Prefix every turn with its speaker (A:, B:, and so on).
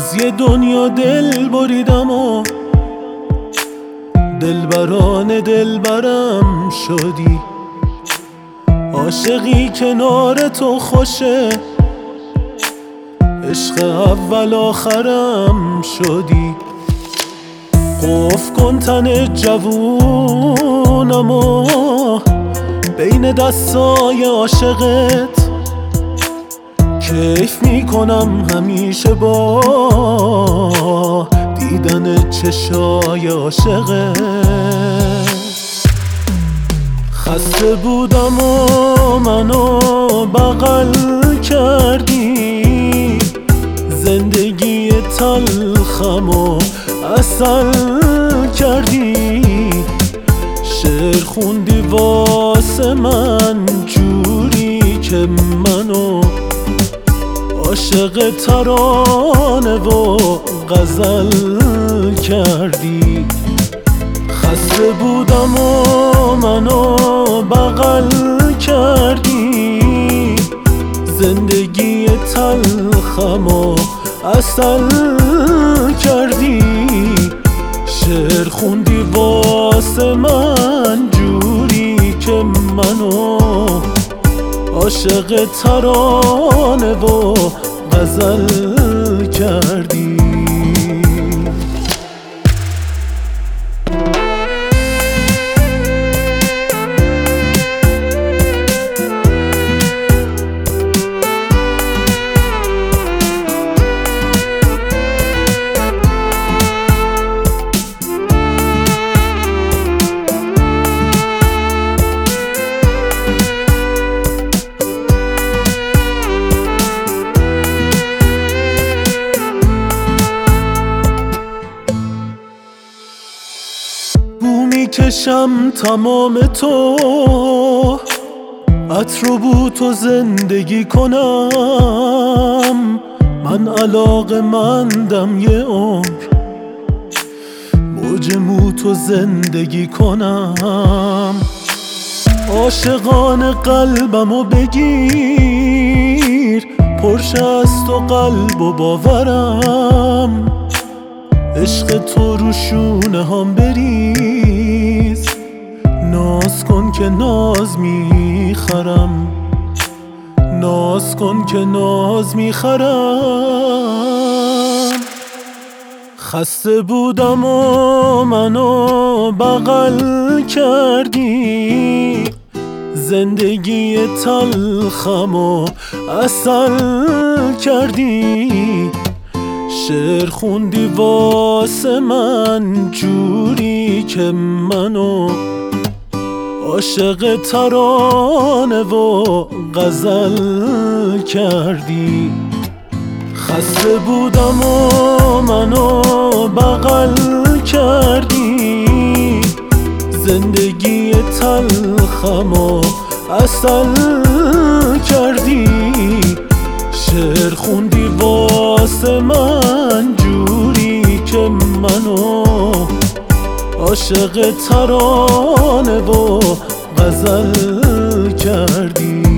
A: از یه دنیا دل بریدم و دلبران دلبرم شدی. عاشقی کنار تو خوشه، عشق اول آخرم شدی. قفل کن تن جوونم و بین دستای عاشقت کیف میکنم همیشه با دیدن چشای عاشقت. خسته بودم و منو بغل کردی، زندگی تلخم و عسل کردی. شعر خوندی واسه من جوری که منو عاشق ترانه و غزل کردی. خسته بودم و منو بغل کردی، زندگی تلخم و عسل کردی. شعر خوندی واسه من جوری که منو عاشق ترانه و غزل کردی. میکشم تمام تو عطر و بو تو زندگی کنم. من علاقه‌مندم یه عمر موج مو تو زندگی کنم. عاشقان قلبمو بگیر، پرشه از تو قلب و باورم. عشق تو رو شونه هم بریز، ناز کن که ناز میخرم، ناز کن که ناز میخرم. خسته بودم و منو بغل کردی، زندگی تلخم و عسل کردی. شعر خوندی واسه من جوری که منو عاشق ترانه و غزل کردی. خسته بودم و منو بغل کردی، زندگی تلخم و عسل کردی. شعر خوندی واسه من جوری که منو عاشق ترانه و غزل کردی.